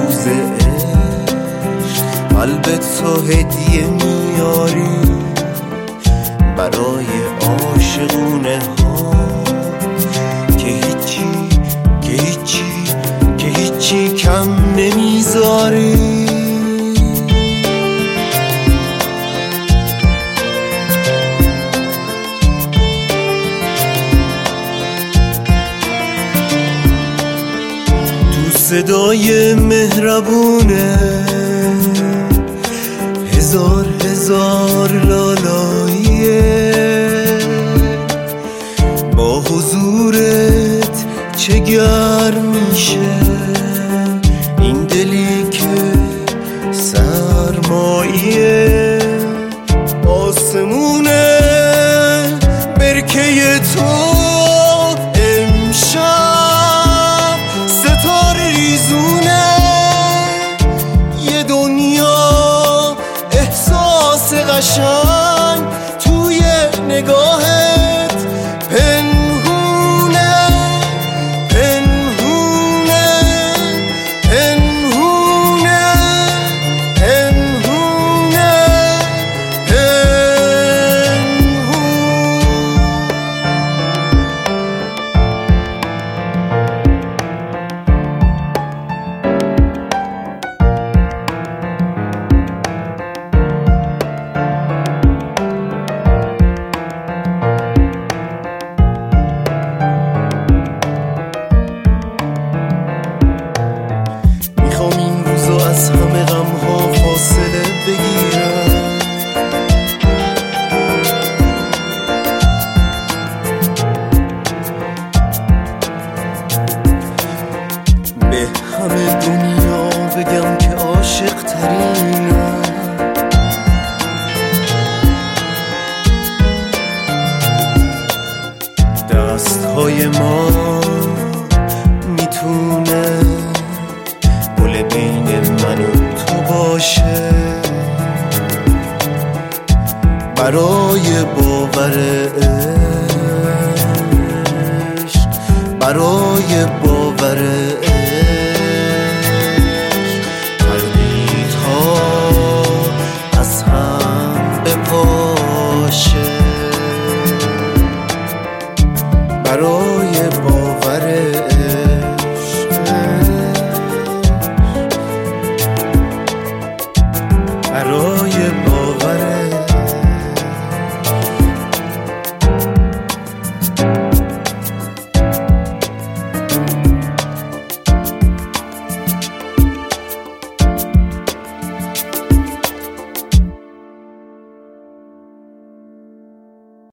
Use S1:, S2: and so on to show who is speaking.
S1: روز عشق قلبت تو هدیه میاری برای عاشقونه ها که هیچی کم نمیذاری. تو صدای مهربونه هزار لالاییه، با حضورت چه گرم میشه این دلی که سرماییه. آسمونه برکه تو امشب ستاره ریزونه، یه دنیا احساس قشنگ توی نگاهت پنهونه پنهونه پنهونه پنهونه میخوام این روزو از همه غم‌ها فاصله بگیرم، به همه دنیا بگم که عاشق ترینم. دست‌های ما میتونه پل بین من و تو باشه، برای باور عشق برای باور